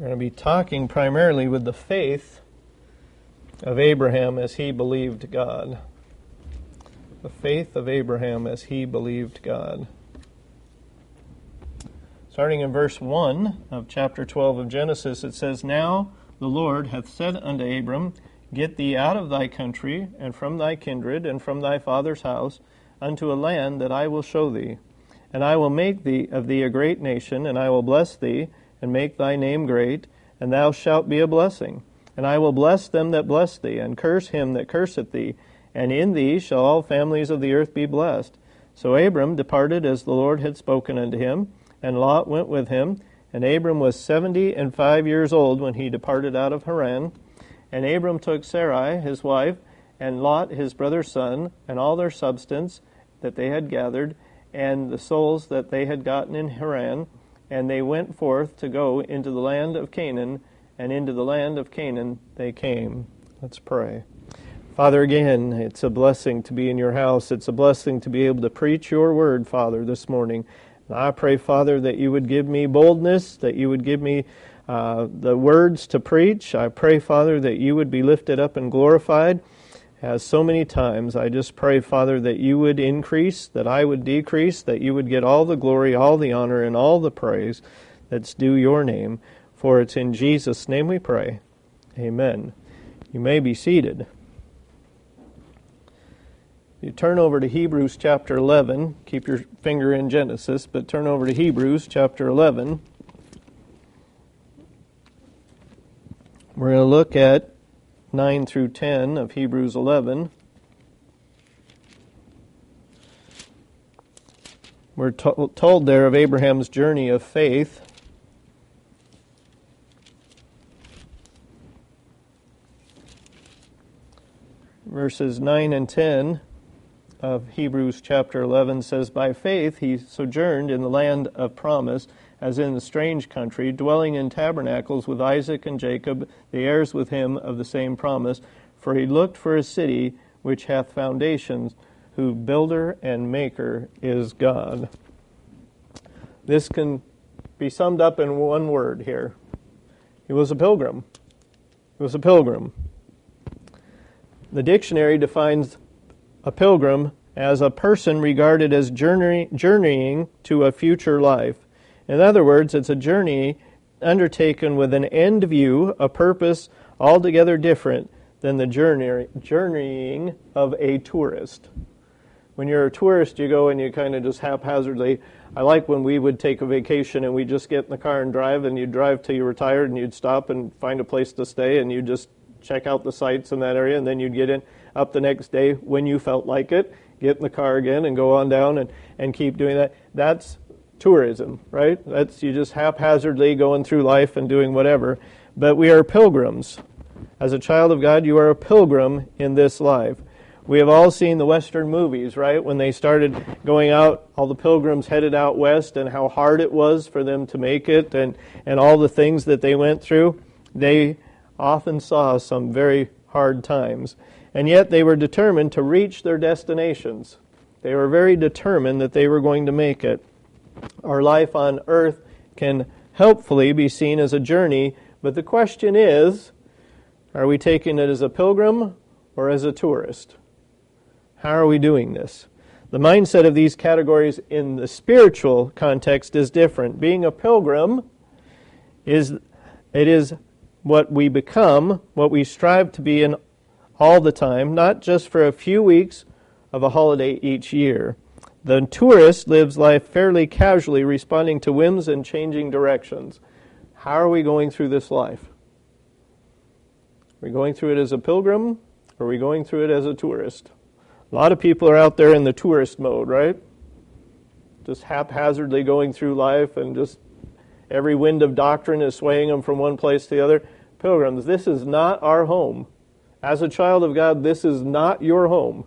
We're going to be talking primarily with the faith of Abraham as he believed God. The faith of Abraham as he believed God. Starting in verse 1 of chapter 12 of Genesis, it says, "Now the Lord hath said unto Abram, Get thee out of thy country, and from thy kindred, and from thy father's house, unto a land that I will show thee. And I will make thee of thee a great nation, and I will bless thee, and make thy name great, and thou shalt be a blessing. And I will bless them that bless thee, and curse him that curseth thee, and in thee shall all families of the earth be blessed. So Abram departed as the Lord had spoken unto him, and Lot went with him. And Abram was 75 years old when he departed out of Haran. And Abram took Sarai his wife, and Lot his brother's son, and all their substance that they had gathered, and the souls that they had gotten in Haran, and they went forth to go into the land of Canaan, and into the land of Canaan they came." Let's pray. Father, again, it's a blessing to be in your house. It's a blessing to be able to preach your word, Father, this morning. And I pray, Father, that you would give me boldness, that you would give me the words to preach. I pray, Father, that you would be lifted up and glorified. As so many times, I just pray, Father, that you would increase, that I would decrease, that you would get all the glory, all the honor, and all the praise that's due your name. For it's in Jesus' name we pray. Amen. You may be seated. You turn over to Hebrews chapter 11. Keep your finger in Genesis, but turn over to Hebrews chapter 11. We're going to look at 9 through 10 of Hebrews 11. We're told there of Abraham's journey of faith. Verses 9 and 10 of Hebrews chapter 11 says, "By faith he sojourned in the land of promise, as in a strange country, dwelling in tabernacles with Isaac and Jacob, the heirs with him of the same promise. For he looked for a city which hath foundations, whose builder and maker is God." This can be summed up in one word here. He was a pilgrim. He was a pilgrim. The dictionary defines a pilgrim as a person regarded as journeying to a future life. In other words, it's a journey undertaken with an end view, a purpose altogether different than the journeying of a tourist. When you're a tourist, you go and you kind of just haphazardly. I like when we would take a vacation and we just get in the car and drive, and you'd drive till you were tired, and you'd stop and find a place to stay, and you'd just check out the sights in that area, and then you'd get in up the next day when you felt like it, get in the car again and go on down and keep doing that. That's tourism, right? That's you just haphazardly going through life and doing whatever. But we are pilgrims. As a child of God, you are a pilgrim in this life. We have all seen the Western movies, right? When they started going out, all the pilgrims headed out west, and how hard it was for them to make it, and all the things that they went through. They often saw some very hard times. And yet they were determined to reach their destinations. They were very determined that they were going to make it. Our life on earth can helpfully be seen as a journey, but the question is, are we taking it as a pilgrim or as a tourist? How are we doing this? The mindset of these categories in the spiritual context is different. Being a pilgrim is what we become, what we strive to be in all the time, not just for a few weeks of a holiday each year. The tourist lives life fairly casually, responding to whims and changing directions. How are we going through this life? Are we going through it as a pilgrim, or are we going through it as a tourist? A lot of people are out there in the tourist mode, right? Just haphazardly going through life, and just every wind of doctrine is swaying them from one place to the other. Pilgrims, this is not our home. As a child of God, this is not your home.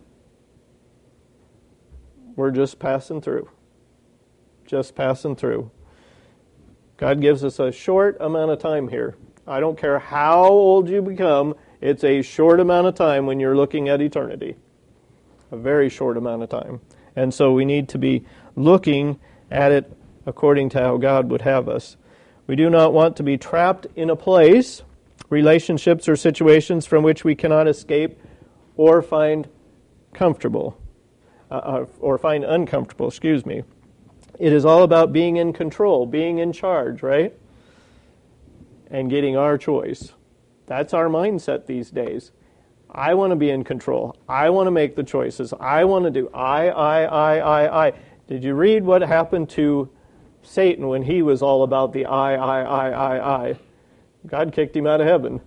We're just passing through. Just passing through. God gives us a short amount of time here. I don't care how old you become, it's a short amount of time when you're looking at eternity. A very short amount of time. And so we need to be looking at it according to how God would have us. We do not want to be trapped in a place, relationships or situations from which we cannot escape or find comfortable, or find uncomfortable, It is all about being in control, being in charge, right? And getting our choice. That's our mindset these days. I want to be in control. I want to make the choices. I want to do I. Did you read what happened to Satan when he was all about the I? God kicked him out of heaven.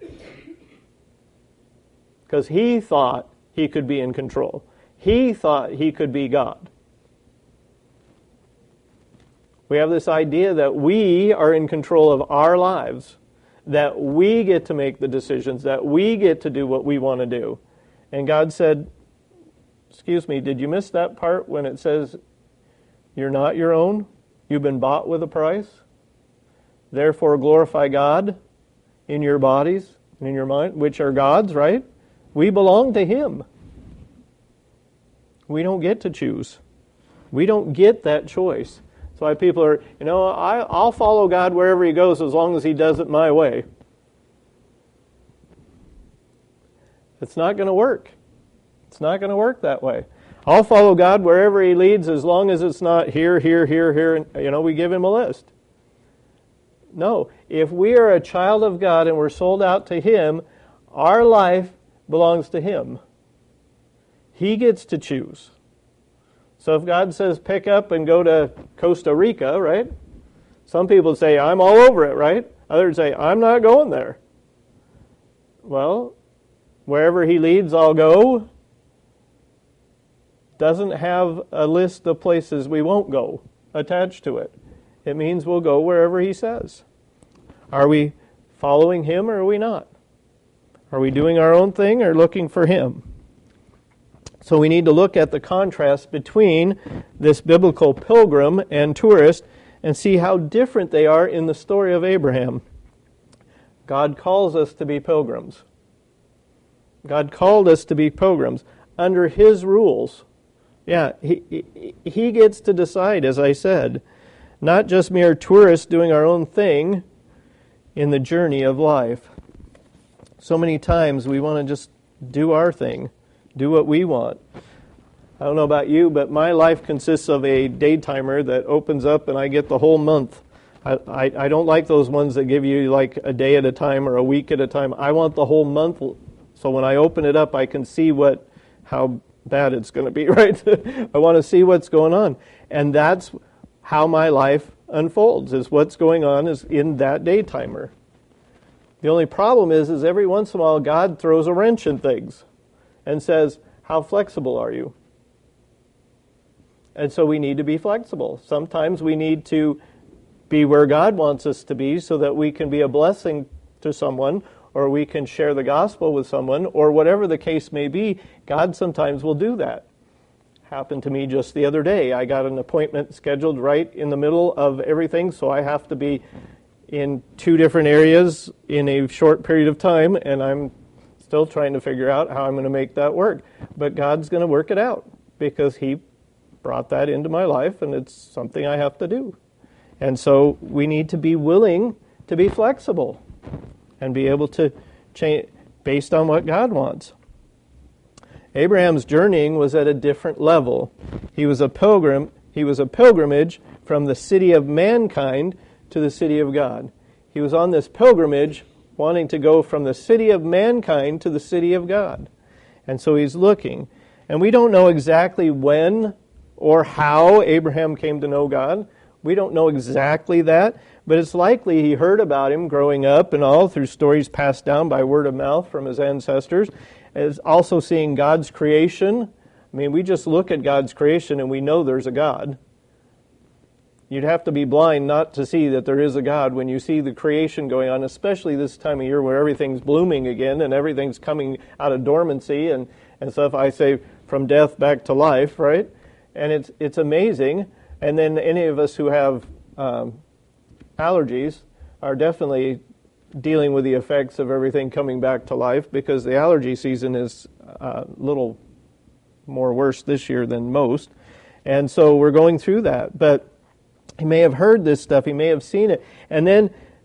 Because he thought he could be in control. He thought he could be God. We have this idea that we are in control of our lives, that we get to make the decisions, that we get to do what we want to do. And God said, excuse me, did you miss that part when it says, you're not your own? You've been bought with a price? Therefore glorify God in your bodies and in your mind, which are God's, right? We belong to Him. We don't get to choose. We don't get that choice. That's why people are, I'll follow God wherever He goes as long as He does it my way. It's not going to work. It's not going to work that way. I'll follow God wherever He leads as long as it's not here, and we give Him a list. No, if we are a child of God and we're sold out to Him, our life belongs to Him. He gets to choose. So if God says pick up and go to Costa Rica, right? Some people say, I'm all over it, right? Others say, I'm not going there. Well, wherever He leads, I'll go. Doesn't have a list of places we won't go attached to it. It means we'll go wherever He says. Are we following Him or are we not? Are we doing our own thing or looking for Him? So we need to look at the contrast between this biblical pilgrim and tourist and see how different they are in the story of Abraham. God calls us to be pilgrims. God called us to be pilgrims under His rules. Yeah, He gets to decide, as I said, not just mere tourists doing our own thing in the journey of life. So many times we want to just do our thing, do what we want. I don't know about you, but my life consists of a day timer that opens up and I get the whole month. I don't like those ones that give you like a day at a time or a week at a time. I want the whole month, so when I open it up I can see how bad it's going to be, right? I want to see what's going on. And that's how my life unfolds, is what's going on is in that day timer. The only problem is every once in a while God throws a wrench in things and says, how flexible are you? And so we need to be flexible. Sometimes we need to be where God wants us to be so that we can be a blessing to someone, or we can share the gospel with someone, or whatever the case may be. God sometimes will do that. Happened to me just the other day. I got an appointment scheduled right in the middle of everything, so I have to be in 2 different areas in a short period of time, and I'm still trying to figure out how I'm going to make that work. But God's going to work it out because He brought that into my life, and it's something I have to do. And so we need to be willing to be flexible and be able to change based on what God wants. Abraham's journeying was at a different level. He was a pilgrim. He was a pilgrimage from the city of mankind to the city of God. He was on this pilgrimage wanting to go from the city of mankind to the city of God. And so he's looking. And we don't know exactly when or how Abraham came to know God. We don't know exactly that, but it's likely he heard about Him growing up and all through stories passed down by word of mouth from his ancestors. As also seeing God's creation. I mean, we just look at God's creation and we know there's a God. You'd have to be blind not to see that there is a God when you see the creation going on, especially this time of year where everything's blooming again and everything's coming out of dormancy and stuff. I say from death back to life, right? And it's amazing. And then any of us who have allergies are definitely dealing with the effects of everything coming back to life, because the allergy season is a little more worse this year than most. And so we're going through that. But he may have heard this stuff, he may have seen it. And then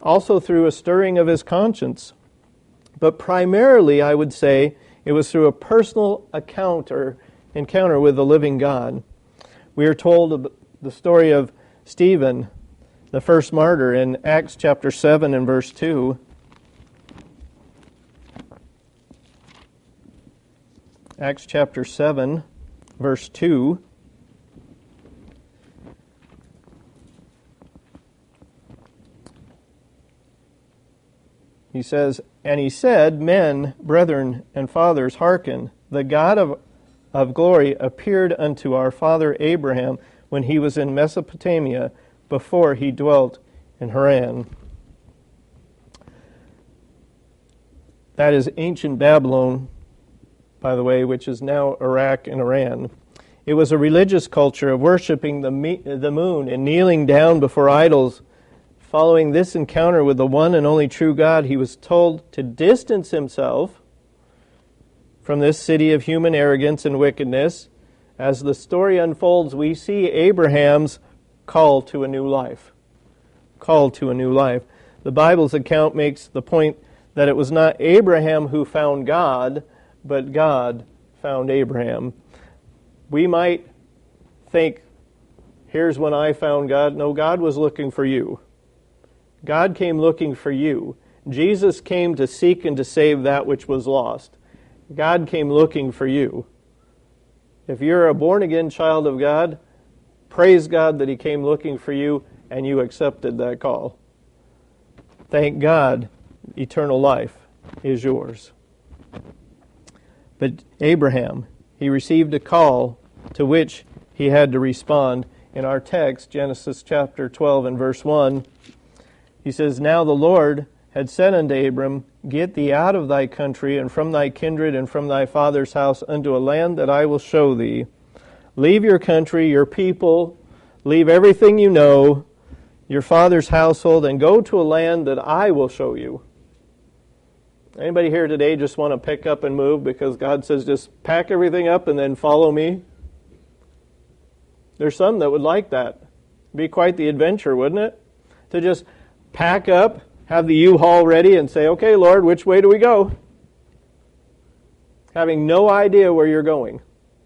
also through a stirring of his conscience. But primarily, I would say, it was through a personal encounter with the living God. We are told of the story of Stephen, the first martyr, in Acts chapter 7 and verse 2. Acts chapter 7, verse 2. He says, "And he said, Men, brethren, and fathers, hearken. The God of glory appeared unto our father Abraham when he was in Mesopotamia, before he dwelt in Haran." That is ancient Babylon, by the way, which is now Iraq and Iran. It was a religious culture of worshiping the moon and kneeling down before idols. Following this encounter with the one and only true God, he was told to distance himself from this city of human arrogance and wickedness. As the story unfolds, we see Abraham's call to a new life. Call to a new life. The Bible's account makes the point that it was not Abraham who found God, but God found Abraham. We might think, here's when I found God. No, God was looking for you. God came looking for you. Jesus came to seek and to save that which was lost. God came looking for you. If you're a born-again child of God, praise God that He came looking for you and you accepted that call. Thank God, eternal life is yours. But Abraham, he received a call to which he had to respond. In our text, Genesis chapter 12 and verse 1, he says, "Now the Lord had said unto Abram, Get thee out of thy country, and from thy kindred, and from thy father's house, unto a land that I will show thee. Leave your country, your people, leave everything you know, your father's household, and go to a land that I will show you." Anybody here today just want to pick up and move because God says just pack everything up and then follow me? There's some that would like that. It'd be quite the adventure, wouldn't it? To just pack up, have the U-Haul ready, and say, "Okay, Lord, which way do we go?" Having no idea where you're going.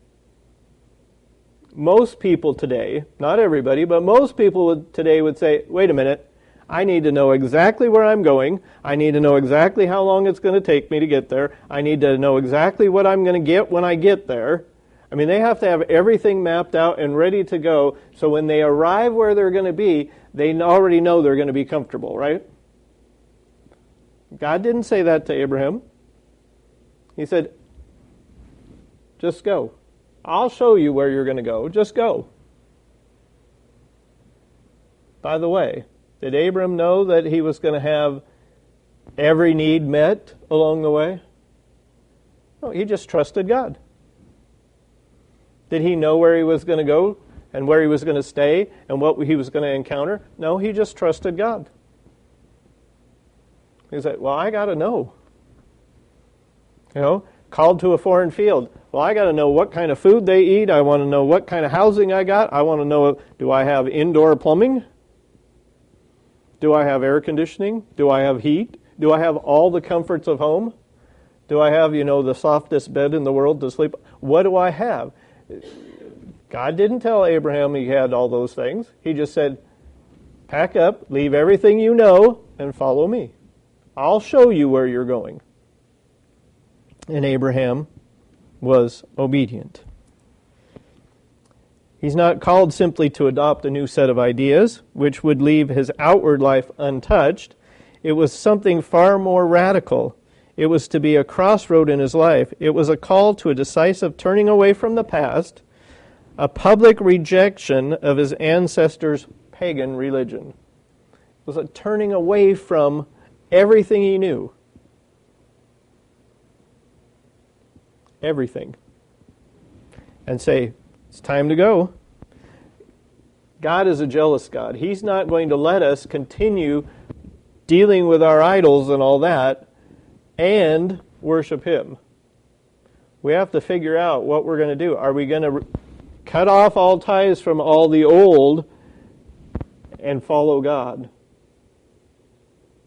Most people today, not everybody, but most people today would say, "Wait a minute, I need to know exactly where I'm going. I need to know exactly how long it's going to take me to get there. I need to know exactly what I'm going to get when I get there." I mean, they have to have everything mapped out and ready to go, so when they arrive where they're going to be, they already know they're going to be comfortable, right? God didn't say that to Abraham. He said, just go. I'll show you where you're going to go. Just go. By the way, did Abram know that he was going to have every need met along the way? No, he just trusted God. Did he know where he was going to go and where he was going to stay and what he was going to encounter? No, he just trusted God. He said, well, I got to know. Called to a foreign field. Well, I got to know what kind of food they eat. I want to know what kind of housing I got. I want to know, do I have indoor plumbing? Do I have air conditioning? Do I have heat? Do I have all the comforts of home? Do I have, the softest bed in the world to sleep? What do I have? God didn't tell Abraham he had all those things. He just said, pack up, leave everything you know, and follow me. I'll show you where you're going. And Abraham was obedient. He's not called simply to adopt a new set of ideas, which would leave his outward life untouched. It was something far more radical. It was to be a crossroad in his life. It was a call to a decisive turning away from the past, a public rejection of his ancestors' pagan religion. It was a turning away from everything he knew. Everything. And say, it's time to go. God is a jealous God. He's not going to let us continue dealing with our idols and all that and worship Him. We have to figure out what we're going to do. Are we going to cut off all ties from all the old and follow God?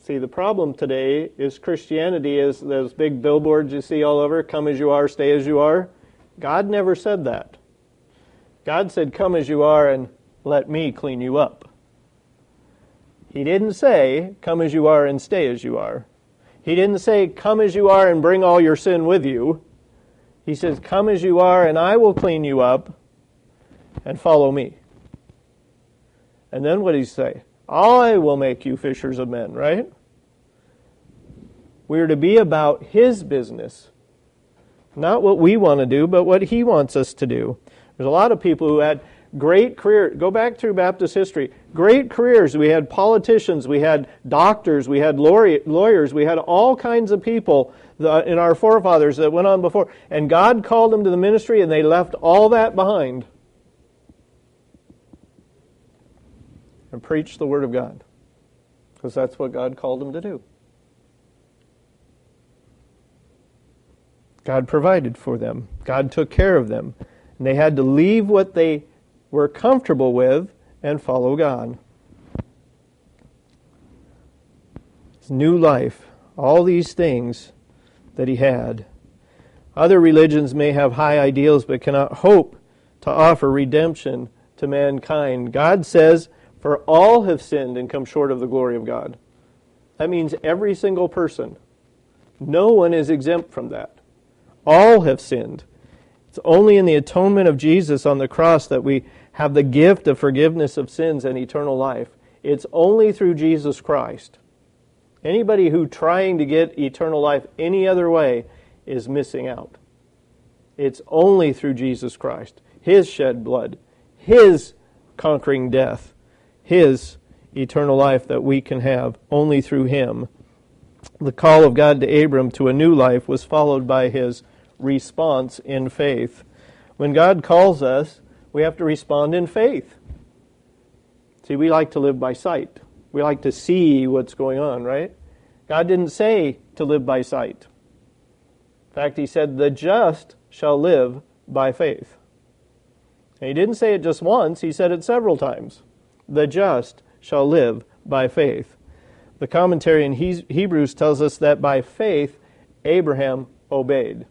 See, the problem today is Christianity is those big billboards you see all over, come as you are, stay as you are. God never said that. God said, come as you are and let me clean you up. He didn't say, come as you are and stay as you are. He didn't say, come as you are and bring all your sin with you. He says, come as you are and I will clean you up and follow me. And then what did he say? I will make you fishers of men, right? We're to be about his business. Not what we want to do, but what he wants us to do. There's a lot of people who had great careers. Go back through Baptist history. Great careers. We had politicians, we had doctors, we had lawyers, we had all kinds of people in our forefathers that went on before. And God called them to the ministry and they left all that behind and preached the Word of God. Because that's what God called them to do. God provided for them. God took care of them. And they had to leave what they were comfortable with and follow God. His new life, all these things that he had. Other religions may have high ideals but cannot hope to offer redemption to mankind. God says, for all have sinned and come short of the glory of God. That means every single person. No one is exempt from that. All have sinned. It's only in the atonement of Jesus on the cross that we have the gift of forgiveness of sins and eternal life. It's only through Jesus Christ. Anybody who trying to get eternal life any other way is missing out. It's only through Jesus Christ, his shed blood, his conquering death, his eternal life that we can have only through him. The call of God to Abram to a new life was followed by his response in faith. When God calls us, we have to respond in faith. See, we like to live by sight. We like to see what's going on, right? God didn't say to live by sight. In fact, he said, the just shall live by faith. And he didn't say it just once, he said it several times. The just shall live by faith. The commentary in Hebrews tells us that by faith, Abraham obeyed.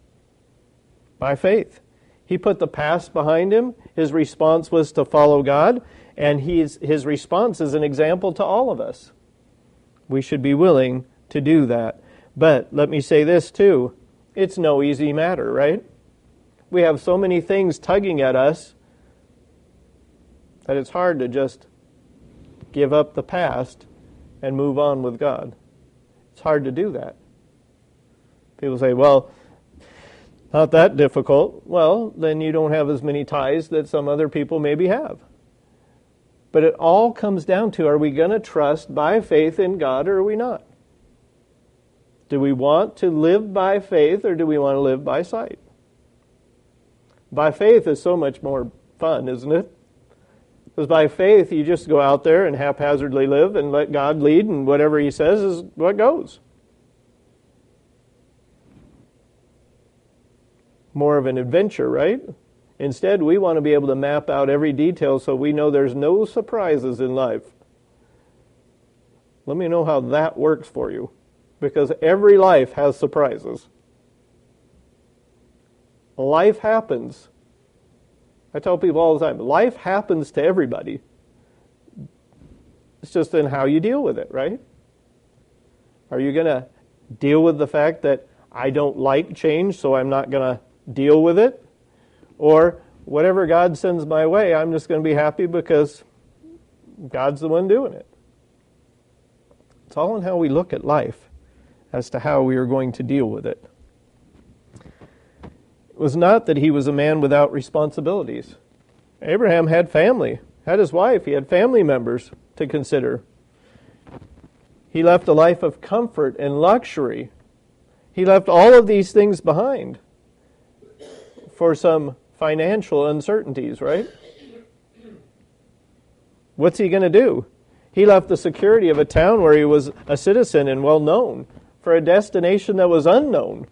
By faith. He put the past behind him. His response was to follow God. And his response is an example to all of us. We should be willing to do that. But let me say this too. It's no easy matter, right? We have so many things tugging at us that it's hard to just give up the past and move on with God. It's hard to do that. People say, well, not that difficult. Well, then you don't have as many ties that some other people maybe have. But it all comes down to, are we going to trust by faith in God or are we not? Do we want to live by faith or do we want to live by sight? By faith is so much more fun, isn't it? Because by faith you just go out there and haphazardly live and let God lead, and whatever he says is what goes. More of an adventure, right? Instead, we want to be able to map out every detail so we know there's no surprises in life. Let me know how that works for you, because every life has surprises. Life happens. I tell people all the time, life happens to everybody. It's just in how you deal with it, right? Are you going to deal with the fact that I don't like change, so I'm not going to deal with it? Or whatever God sends my way, I'm just going to be happy because God's the one doing it. It's all in how we look at life as to how we are going to deal with it. It was not that he was a man without responsibilities. Abraham had family, had his wife, he had family members to consider. He left a life of comfort and luxury. He left all of these things behind for some financial uncertainties, right? What's he going to do? He left the security of a town where he was a citizen and well known for a destination that was unknown,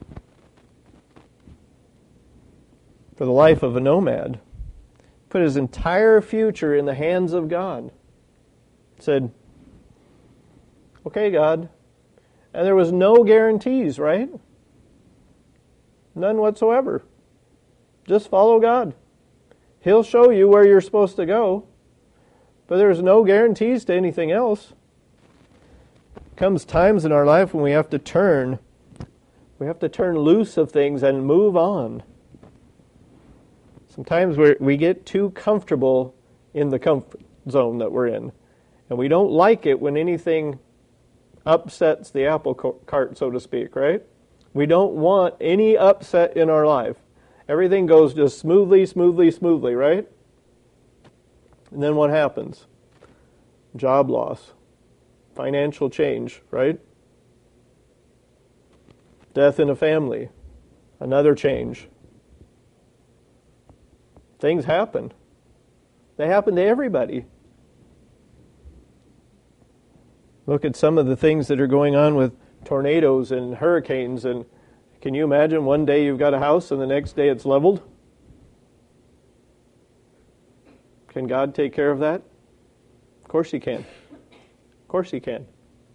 for the life of a nomad. Put his entire future in the hands of God. Said, Okay, God. And there was no guarantees, right? None whatsoever. Just follow God. He'll show you where you're supposed to go. But there's no guarantees to anything else. Comes times in our life when we have to turn. We have to turn loose of things and move on. Sometimes we get too comfortable in the comfort zone that we're in. And we don't like it when anything upsets the apple cart, so to speak, right? We don't want any upset in our life. Everything goes just smoothly, right? And then what happens? Job loss. Financial change, right? Death in a family. Another change. Things happen. They happen to everybody. Look at some of the things that are going on with tornadoes and hurricanes. And can you imagine one day you've got a house and the next day it's leveled? Can God take care of that? Of course He can. Of course He can.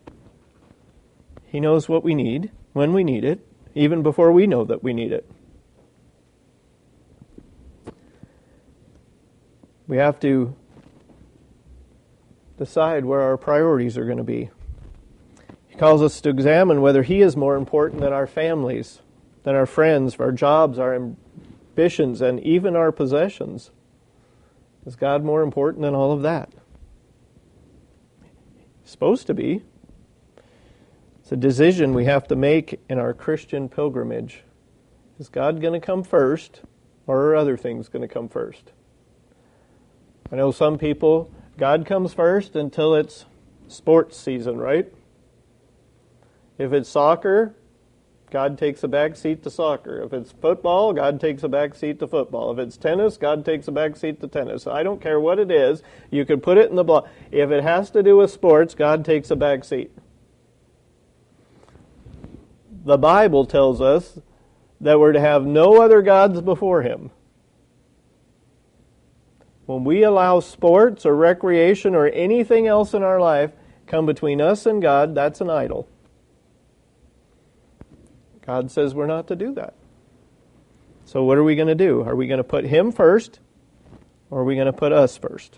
He knows what we need, when we need it, even before we know that we need it. We have to decide where our priorities are going to be. He calls us to examine whether He is more important than our families, than our friends, our jobs, our ambitions, and even our possessions. Is God more important than all of that? He's supposed to be. It's a decision we have to make in our Christian pilgrimage. Is God going to come first, or are other things going to come first? I know some people, God comes first until it's sports season, right? If it's soccer, God takes a back seat to soccer. If it's football, God takes a back seat to football. If it's tennis, God takes a back seat to tennis. I don't care what it is. You can put it in the block. If it has to do with sports, God takes a back seat. The Bible tells us that we're to have no other gods before Him. When we allow sports or recreation or anything else in our life come between us and God, that's an idol. God says we're not to do that. So what are we going to do? Are we going to put Him first, or are we going to put us first?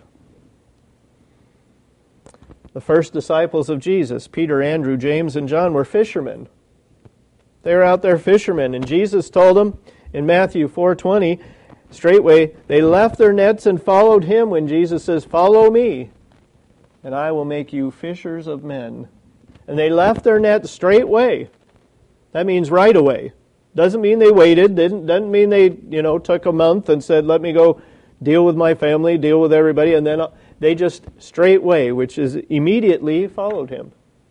The first disciples of Jesus, Peter, Andrew, James, and John, were fishermen. They were out there fishermen, and Jesus told them in Matthew 4:20, straightway, they left their nets and followed Him when Jesus says, "Follow me, and I will make you fishers of men." And they left their nets straightway. That means right away. Doesn't mean they waited. Doesn't mean they, took a month and said, "Let me go deal with my family, deal with everybody," and then they just straightway, which is immediately, followed Him.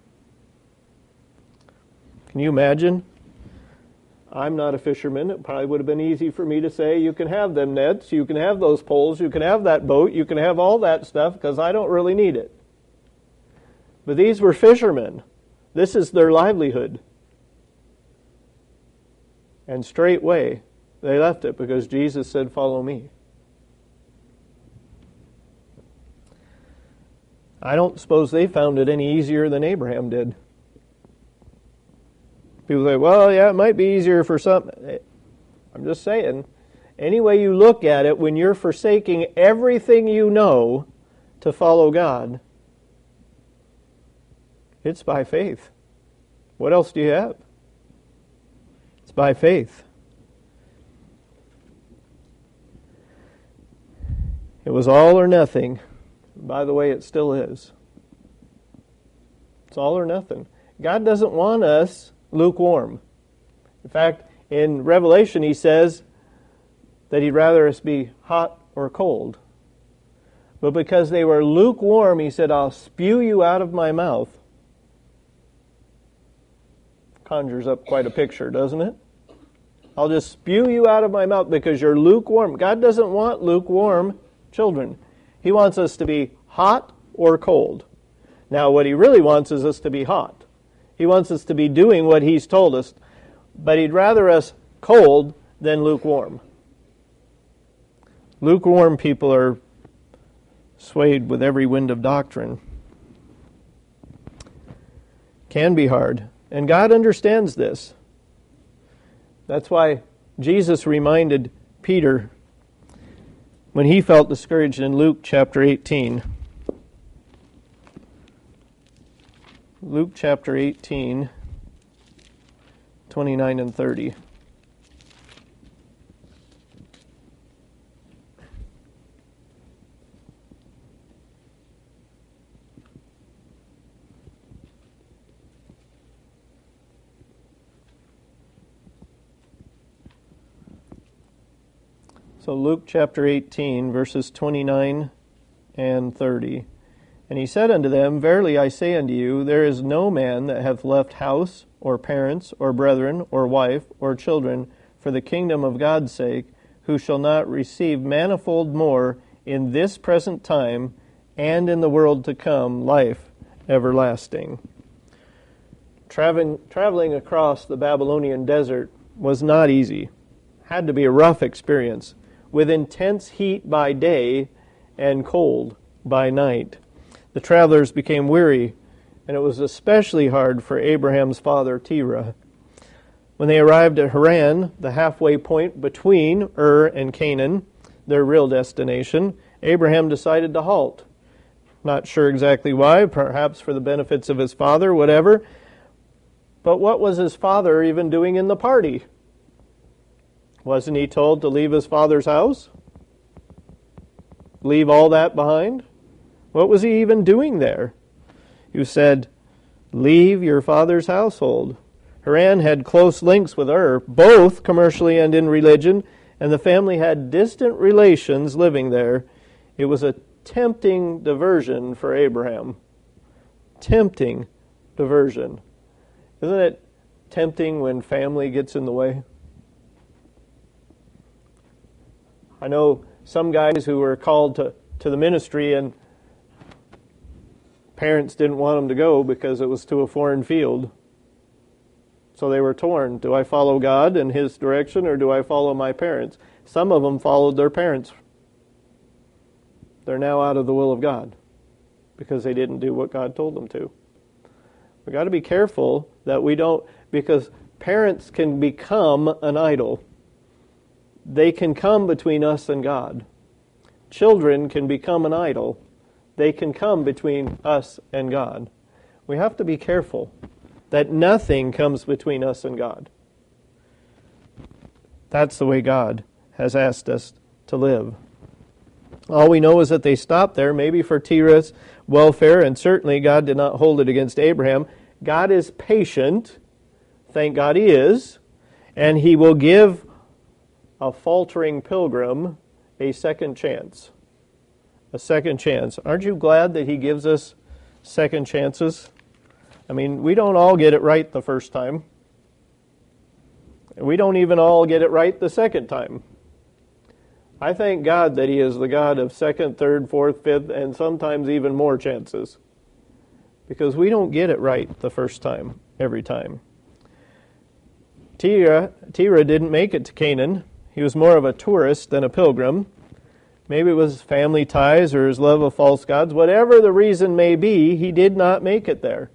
Can you imagine? I'm not a fisherman. It probably would have been easy for me to say, you can have them nets, you can have those poles, you can have that boat, you can have all that stuff, because I don't really need it. But these were fishermen. This is their livelihood. And straightway, they left it because Jesus said, "Follow me." I don't suppose they found it any easier than Abraham did. People say, well, yeah, it might be easier for some. I'm just saying, any way you look at it, when you're forsaking everything you know to follow God, it's by faith. What else do you have? It's by faith. It was all or nothing. By the way, it still is. It's all or nothing. God doesn't want us lukewarm. In fact, in Revelation He says that He'd rather us be hot or cold. But because they were lukewarm, He said, "I'll spew you out of my mouth." Conjures up quite a picture, doesn't it? I'll just spew you out of my mouth because you're lukewarm. God doesn't want lukewarm children. He wants us to be hot or cold. Now, what He really wants is us to be hot. He wants us to be doing what He's told us, but He'd rather us cold than lukewarm. Lukewarm people are swayed with every wind of doctrine. Can be hard. And God understands this. That's why Jesus reminded Peter when he felt discouraged in Luke chapter 18. Luke chapter 18, 29 and 30. So Luke chapter 18, verses 29 and 30. And he said unto them, Verily I say unto you, there is no man that hath left house, or parents, or brethren, or wife, or children, for the kingdom of God's sake, who shall not receive manifold more in this present time, and in the world to come, life everlasting. Traveling across the Babylonian desert was not easy. Had to be a rough experience, with intense heat by day and cold by night. The travelers became weary, and it was especially hard for Abraham's father, Terah. When they arrived at Haran, the halfway point between Ur and Canaan, their real destination, Abraham decided to halt. Not sure exactly why, perhaps for the benefits of his father, whatever. But what was his father even doing in the party? Wasn't he told to leave his father's house? Leave all that behind? What was he even doing there? He said, leave your father's household. Haran had close links with Ur, both commercially and in religion, and the family had distant relations living there. It was a tempting diversion for Abraham. Tempting diversion. Isn't it tempting when family gets in the way? I know some guys who were called to the ministry and parents didn't want them to go because it was to a foreign field. So they were torn. Do I follow God and His direction, or do I follow my parents? Some of them followed their parents. They're now out of the will of God because they didn't do what God told them to. We've got to be careful that we don't, because parents can become an idol. They can come between us and God. Children can become an idol. They can come between us and God. We have to be careful that nothing comes between us and God. That's the way God has asked us to live. All we know is that they stopped there, maybe for Terah's welfare, and certainly God did not hold it against Abraham. God is patient. Thank God He is. And He will give a faltering pilgrim a second chance. A second chance. Aren't you glad that He gives us second chances? I mean, we don't all get it right the first time. We don't even all get it right the second time. I thank God that He is the God of second, third, fourth, fifth, and sometimes even more chances. Because we don't get it right the first time, every time. Terah didn't make it to Canaan. He was more of a tourist than a pilgrim. Maybe it was family ties or his love of false gods. Whatever the reason may be, he did not make it there.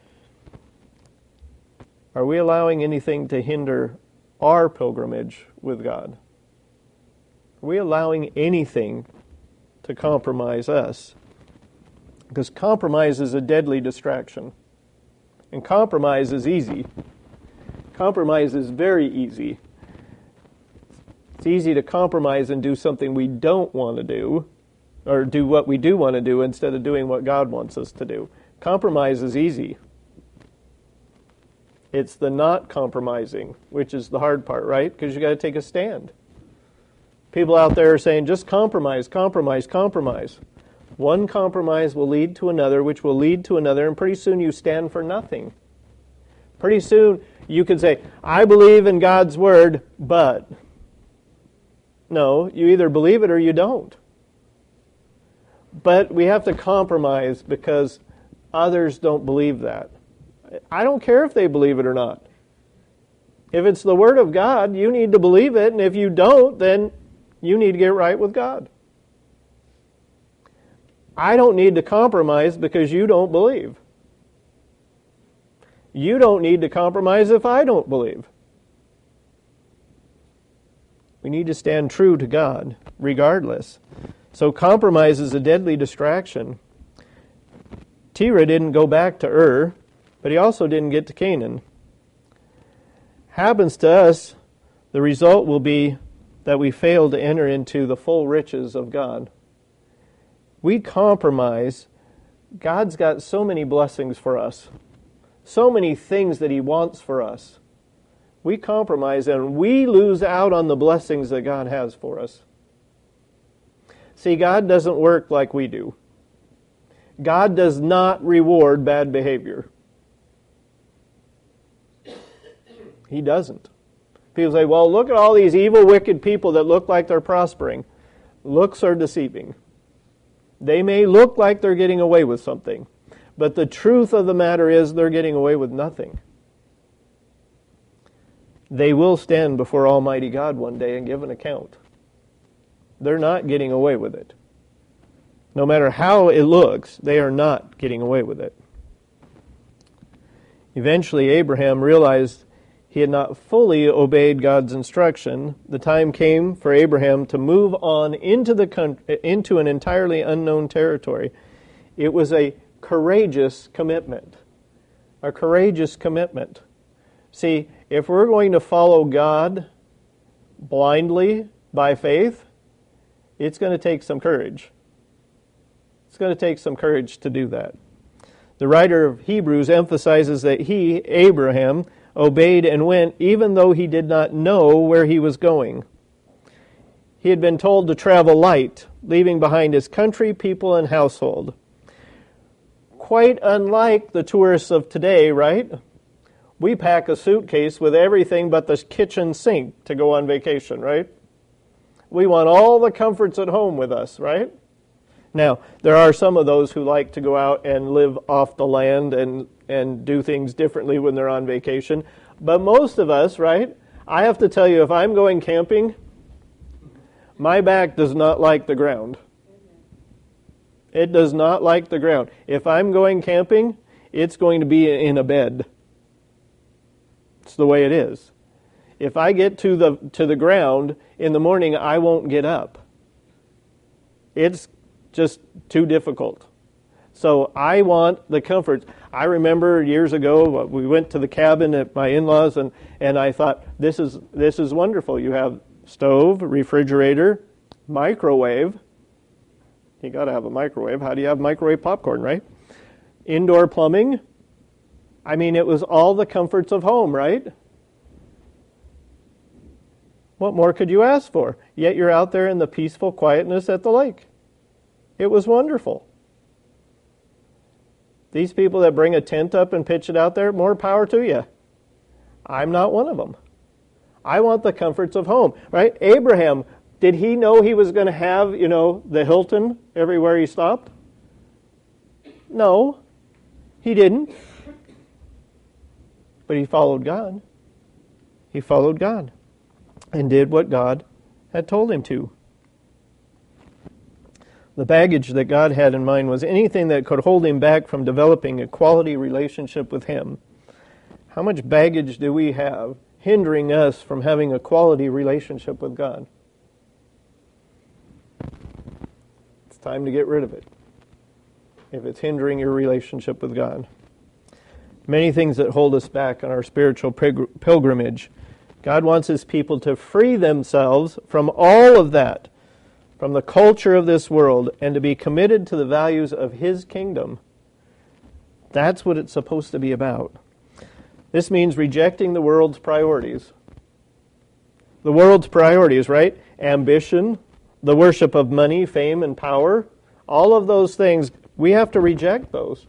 Are we allowing anything to hinder our pilgrimage with God? Are we allowing anything to compromise us? Because compromise is a deadly distraction. And compromise is easy. Compromise is very easy. It's easy to compromise and do something we don't want to do, or do what we do want to do instead of doing what God wants us to do. Compromise is easy. It's the not compromising, which is the hard part, right? Because you got to take a stand. People out there are saying, just compromise, compromise, compromise. One compromise will lead to another, which will lead to another, and pretty soon you stand for nothing. Pretty soon you can say, I believe in God's Word, but... No, you either believe it or you don't. But we have to compromise because others don't believe that. I don't care if they believe it or not. If it's the Word of God, you need to believe it, and if you don't, then you need to get right with God. I don't need to compromise because you don't believe. You don't need to compromise if I don't believe. We need to stand true to God, regardless. So compromise is a deadly distraction. Terah didn't go back to Ur, but he also didn't get to Canaan. Happens to us, the result will be that we fail to enter into the full riches of God. We compromise. God's got so many blessings for us, so many things that He wants for us. We compromise and we lose out on the blessings that God has for us. See, God doesn't work like we do. God does not reward bad behavior. He doesn't. People say, well, look at all these evil, wicked people that look like they're prospering. Looks are deceiving. They may look like they're getting away with something, but the truth of the matter is they're getting away with nothing. They will stand before Almighty God one day and give an account. They're not getting away with it. No matter how it looks, they are not getting away with it. Eventually, Abraham realized he had not fully obeyed God's instruction. The time came for Abraham to move on into an entirely unknown territory. It was a courageous commitment. A courageous commitment. See, if we're going to follow God blindly by faith, it's going to take some courage. It's going to take some courage to do that. The writer of Hebrews emphasizes that he, Abraham, obeyed and went even though he did not know where he was going. He had been told to travel light, leaving behind his country, people, and household. Quite unlike the tourists of today, right? We pack a suitcase with everything but the kitchen sink to go on vacation, right? We want all the comforts at home with us, right? Now, there are some of those who like to go out and live off the land and do things differently when they're on vacation. But most of us, right? I have to tell you, if I'm going camping, my back does not like the ground. It does not like the ground. If I'm going camping, it's going to be in a bed. It's the way it is. If I get to the ground in the morning, I won't get up. It's just too difficult. So I want the comforts. I remember years ago, we went to the cabin at my in-laws, and I thought, this is wonderful. You have stove, refrigerator, microwave. You got to have a microwave. How do you have microwave popcorn, right? Indoor plumbing. I mean, it was all the comforts of home, right? What more could you ask for? Yet you're out there in the peaceful quietness at the lake. It was wonderful. These people that bring a tent up and pitch it out there, more power to you. I'm not one of them. I want the comforts of home, right? Abraham, did he know he was going to have, the Hilton everywhere he stopped? No, he didn't. But he followed God. He followed God and did what God had told him to. The baggage that God had in mind was anything that could hold him back from developing a quality relationship with Him. How much baggage do we have hindering us from having a quality relationship with God? It's time to get rid of it if it's hindering your relationship with God. Many things that hold us back on our spiritual pilgrimage. God wants His people to free themselves from all of that, from the culture of this world, and to be committed to the values of His kingdom. That's what it's supposed to be about. This means rejecting the world's priorities. The world's priorities, right? Ambition, the worship of money, fame, and power. All of those things, we have to reject those.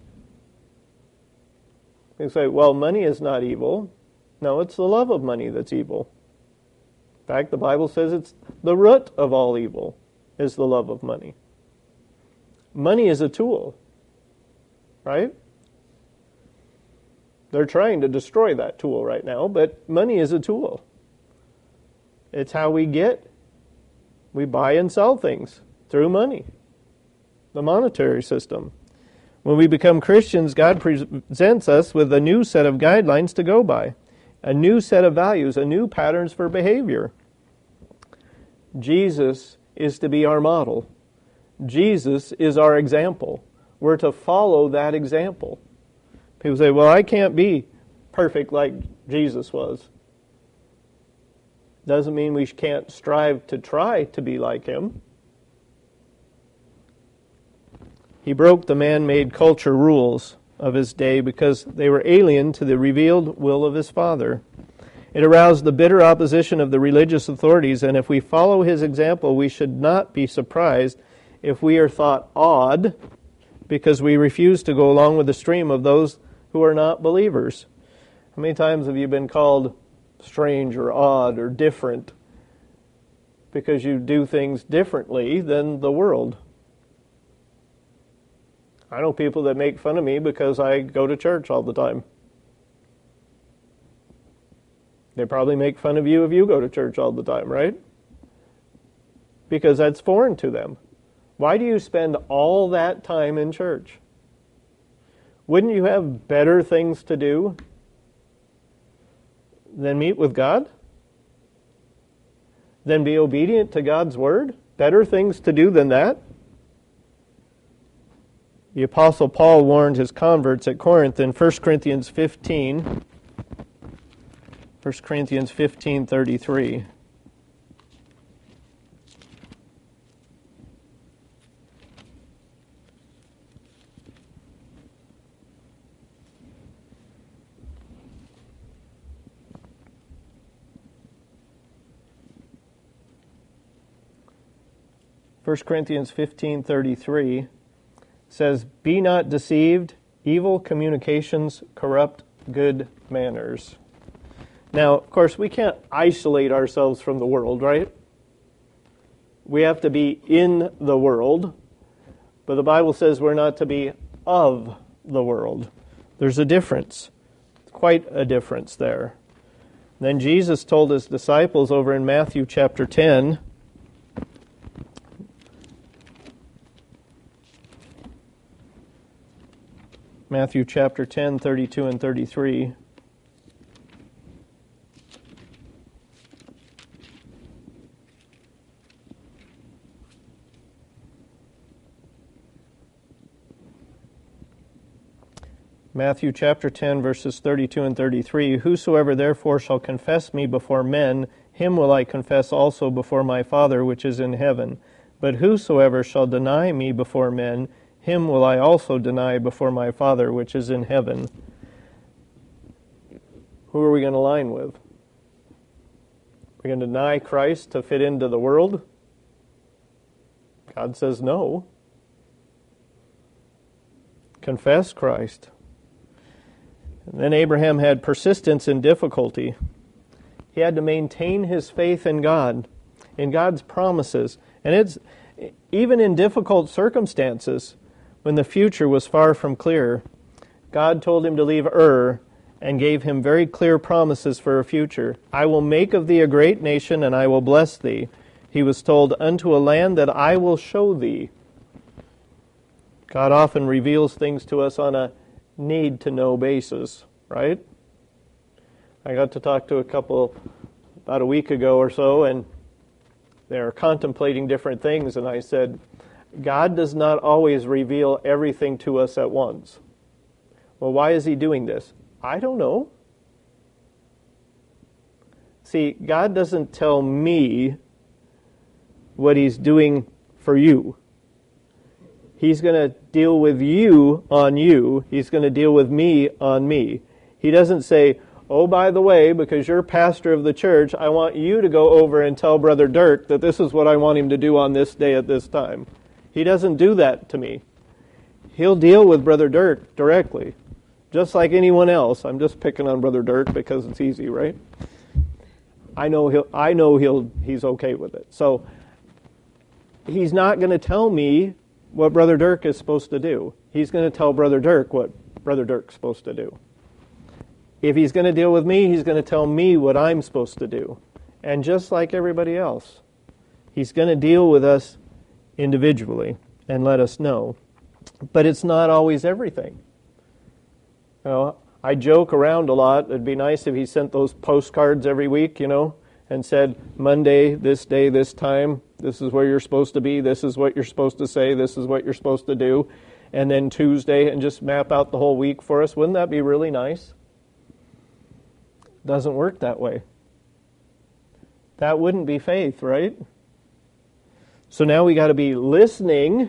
You say, well, money is not evil. No, it's the love of money that's evil. In fact, the Bible says it's the root of all evil is the love of money. Money is a tool, right? They're trying to destroy that tool right now, but money is a tool. It's how we buy and sell things through money, the monetary system. When we become Christians, God presents us with a new set of guidelines to go by, a new set of values, a new patterns for behavior. Jesus is to be our model. Jesus is our example. We're to follow that example. People say, well, I can't be perfect like Jesus was. Doesn't mean we can't strive to try to be like him. He broke the man-made culture rules of his day because they were alien to the revealed will of his Father. It aroused the bitter opposition of the religious authorities, and if we follow his example, we should not be surprised if we are thought odd because we refuse to go along with the stream of those who are not believers. How many times have you been called strange or odd or different because you do things differently than the world? I know people that make fun of me because I go to church all the time. They probably make fun of you if you go to church all the time, right? Because that's foreign to them. Why do you spend all that time in church? Wouldn't you have better things to do than meet with God? Than be obedient to God's word? Better things to do than that? The Apostle Paul warned his converts at Corinth in 1 Corinthians 15. 1 Corinthians 15:33. First Corinthians 15:33 says, "Be not deceived, evil communications corrupt good manners." Now, of course, we can't isolate ourselves from the world, right? We have to be in the world, but the Bible says we're not to be of the world. There's a difference, quite a difference there. Then Jesus told his disciples over in Matthew chapter 10, Matthew chapter 10, 32 and 33. Matthew chapter 10, verses 32 and 33. "Whosoever therefore shall confess me before men, him will I confess also before my Father which is in heaven. But whosoever shall deny me before men, him will I also deny before my Father which is in heaven." Who are we going to line with? We're going to deny Christ to fit into the world? God says no. Confess Christ. And then Abraham had persistence in difficulty. He had to maintain his faith in God, in God's promises. And it's even in difficult circumstances, when the future was far from clear, God told him to leave Ur and gave him very clear promises for a future. "I will make of thee a great nation, and I will bless thee." He was told, "Unto a land that I will show thee." God often reveals things to us on a need-to-know basis, right? I got to talk to a couple about a week ago or so, and they're contemplating different things, and I said, God does not always reveal everything to us at once. Well, why is he doing this? I don't know. See, God doesn't tell me what he's doing for you. He's going to deal with you on you. He's going to deal with me on me. He doesn't say, "Oh, by the way, because you're pastor of the church, I want you to go over and tell Brother Dirk that this is what I want him to do on this day at this time." He doesn't do that to me. He'll deal with Brother Dirk directly, just like anyone else. I'm just picking on Brother Dirk because it's easy, right? I know he's okay with it. So he's not going to tell me what Brother Dirk is supposed to do. He's going to tell Brother Dirk what Brother Dirk's supposed to do. If he's going to deal with me, he's going to tell me what I'm supposed to do. And just like everybody else, he's going to deal with us individually and let us know. But it's not always everything. You know, I joke around a lot. It'd be nice if he sent those postcards every week, and said, Monday, this day, this time, this is where you're supposed to be, this is what you're supposed to say, this is what you're supposed to do, and then Tuesday, and just map out the whole week for us. Wouldn't that be really nice? Doesn't work that way. That wouldn't be faith, right? So now we got to be listening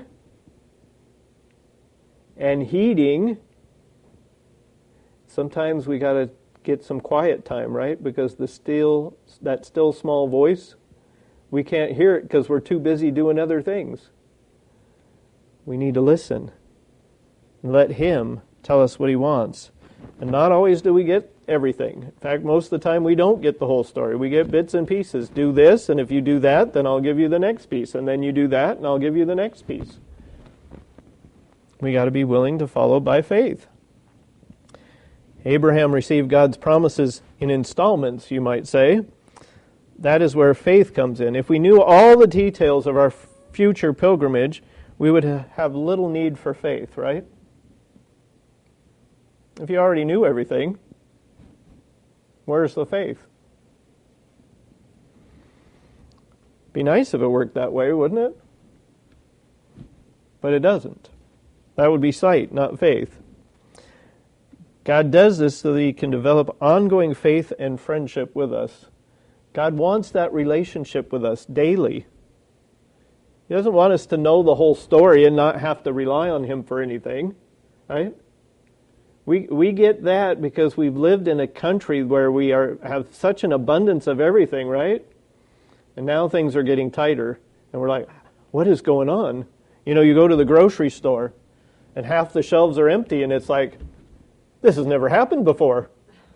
and heeding. Sometimes we got to get some quiet time, right? Because that still small voice, we can't hear it because we're too busy doing other things. We need to listen and let Him tell us what He wants. And not always do we get everything. In fact, most of the time we don't get the whole story. We get bits and pieces. Do this, and if you do that, then I'll give you the next piece. And then you do that, and I'll give you the next piece. We got to be willing to follow by faith. Abraham received God's promises in installments, you might say. That is where faith comes in. If we knew all the details of our future pilgrimage, we would have little need for faith, right? If you already knew everything, where's the faith? Be nice if it worked that way, wouldn't it? But it doesn't. That would be sight, not faith. God does this so that He can develop ongoing faith and friendship with us. God wants that relationship with us daily. He doesn't want us to know the whole story and not have to rely on Him for anything, right? We get that because we've lived in a country where we have such an abundance of everything, right? And now things are getting tighter, and we're like, what is going on? You go to the grocery store, and half the shelves are empty, and it's like, this has never happened before.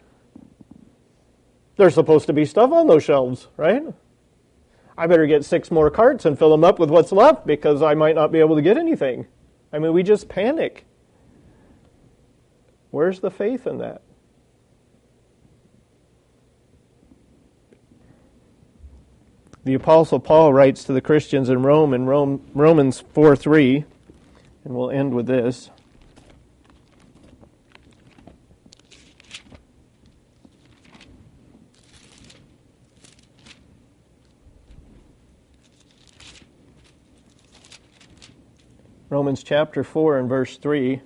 There's supposed to be stuff on those shelves, right? I better get 6 more carts and fill them up with what's left because I might not be able to get anything. I mean, we just panic. Where's the faith in that? The Apostle Paul writes to the Christians in Rome in Romans 4:3, and we'll end with this. Romans chapter 4 and verse 3.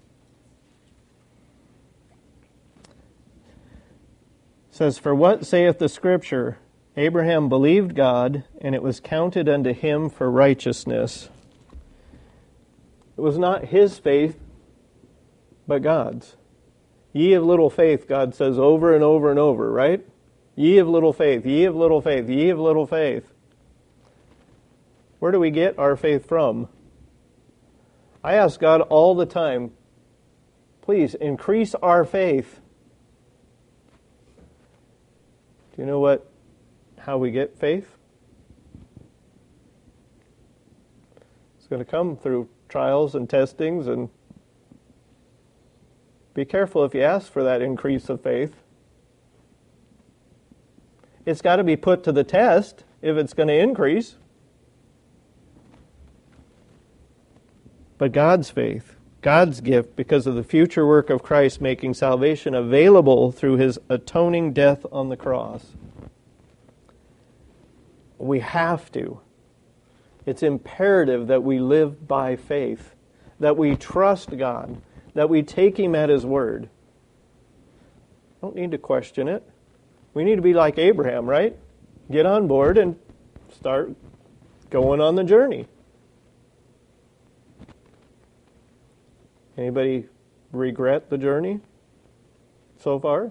Says, "For what saith the Scripture? Abraham believed God, and it was counted unto him for righteousness." It was not his faith, but God's. Ye of little faith, God says over and over and over, right? Ye of little faith, ye of little faith, ye of little faith. Where do we get our faith from? I ask God all the time, please increase our faith. Do you know how we get faith? It's going to come through trials and testings, and be careful if you ask for that increase of faith. It's got to be put to the test if it's going to increase. But God's faith, God's gift, because of the future work of Christ making salvation available through His atoning death on the cross. We have to. It's imperative that we live by faith, that we trust God, that we take Him at His word. Don't need to question it. We need to be like Abraham, right? Get on board and start going on the journey. Anybody regret the journey so far?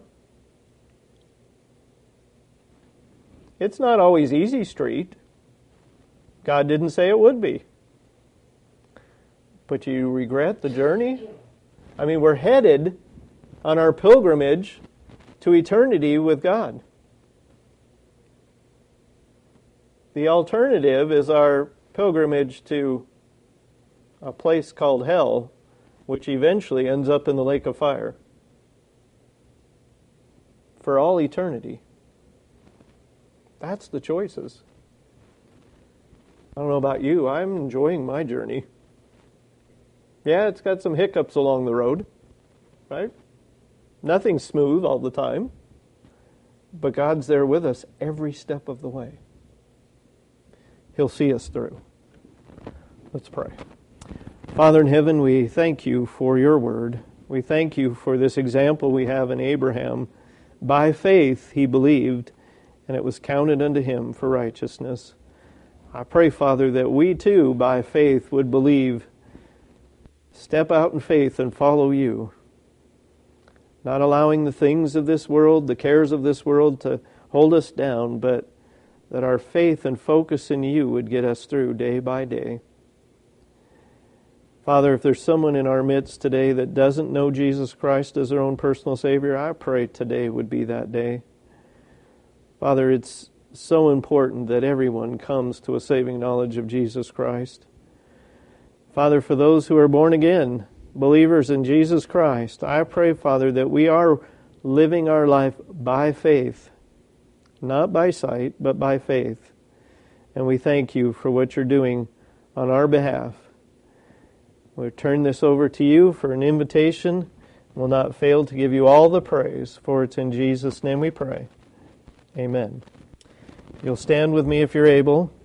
It's not always easy street. God didn't say it would be. But you regret the journey? I mean, we're headed on our pilgrimage to eternity with God. The alternative is our pilgrimage to a place called hell, which eventually ends up in the lake of fire for all eternity. That's the choices. I don't know about you, I'm enjoying my journey. Yeah, it's got some hiccups along the road, right? Nothing's smooth all the time. But God's there with us every step of the way. He'll see us through. Let's pray. Father in heaven, we thank you for your word. We thank you for this example we have in Abraham. By faith he believed, and it was counted unto him for righteousness. I pray, Father, that we too, by faith, would believe, step out in faith and follow you, not allowing the things of this world, the cares of this world to hold us down, but that our faith and focus in you would get us through day by day. Father, if there's someone in our midst today that doesn't know Jesus Christ as their own personal Savior, I pray today would be that day. Father, it's so important that everyone comes to a saving knowledge of Jesus Christ. Father, for those who are born again, believers in Jesus Christ, I pray, Father, that we are living our life by faith, not by sight, but by faith. And we thank you for what you're doing on our behalf. We'll turn this over to you for an invitation. We'll not fail to give you all the praise, for it's in Jesus' name we pray. Amen. You'll stand with me if you're able.